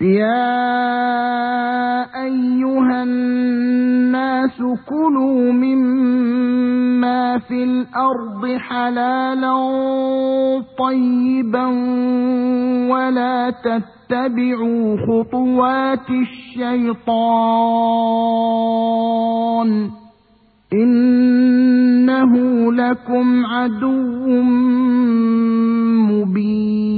يا أيها الناس كلوا مما في الأرض حلالا طيبا ولا تتبعوا خطوات الشيطان إنه لكم عدو مبين.